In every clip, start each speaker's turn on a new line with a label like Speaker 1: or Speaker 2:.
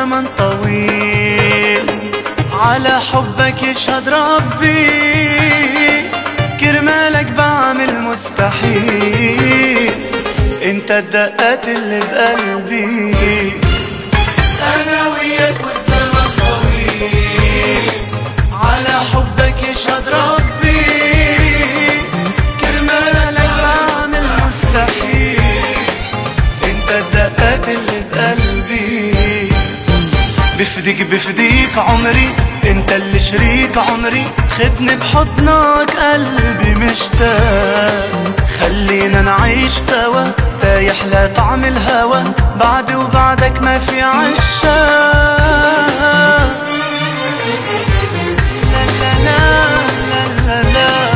Speaker 1: والزمن طويل، على حبك يشهد ربي، كرمالك بعمل مستحيل، انت الدقات اللي بقلبي. انا وياك والزمن طويل، على حبك يشهد ربي، كرمالك بعمل مستحيل، انت الدقات اللي بقلبي. بفديك عمري، انت اللي شريك عمري، خدني بحضنك قلبي مشتاق، خلينا نعيش سوا، تايح لا طعم الهوى، بعدي وبعدك ما في عشاق. لا لا لا لا لا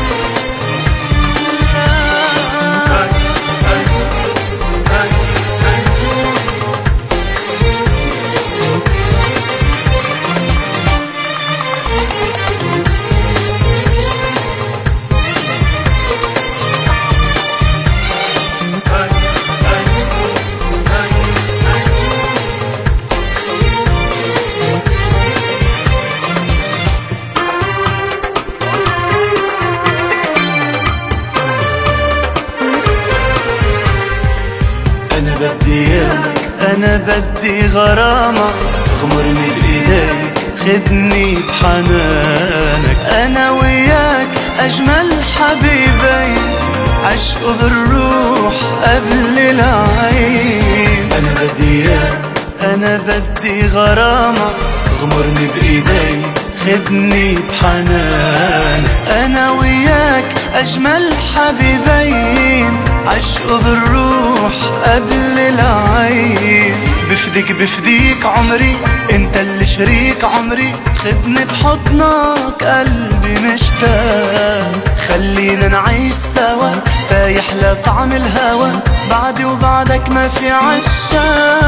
Speaker 1: أنا بدي غرامة، غمرني بإيديك، خدني بحنانك، أنا وياك أجمل حبيبين، عشق بالروح قبل العين. أنا بدي غرامة، غمرني بإيديك، خدني بحنانك، أنا وياك أجمل حبيبين، عشق بالروح قبل العين. بفديك عمري، انت اللي شريك عمري، خدني بحضنك قلبي مشتاق، خلينا نعيش سوا، تايح لا طعم الهوى، بعدي وبعدك ما في عشاق.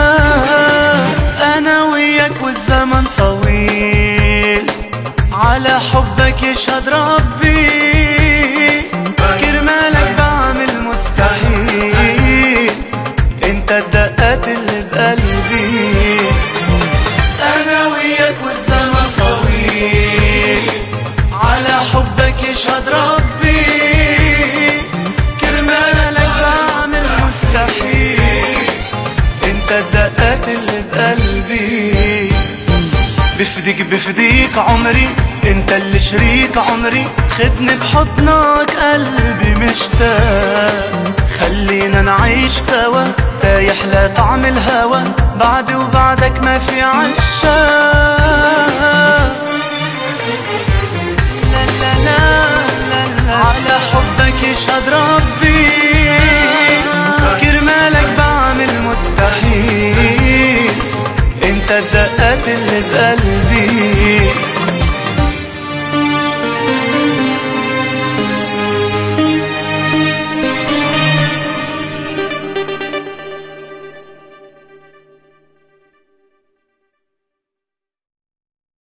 Speaker 1: انا وياك والزمن طويل، على حبك يشهد ربي، كرمالك بعمل مستحيل، انت الدقات اللي بقلبي. انا وياك والزمن طويل، على حبك يشهد ربي، كرمالك بعمل مستحيل، انت الدقات اللي بقلبي. بفديك عمري، انت اللي شريك عمري، خدني بحضنك قلبي مشتاق، خلينا نعيش سوا، تايح لا طعم الهوى، بعدي وبعدك ما في عشاق.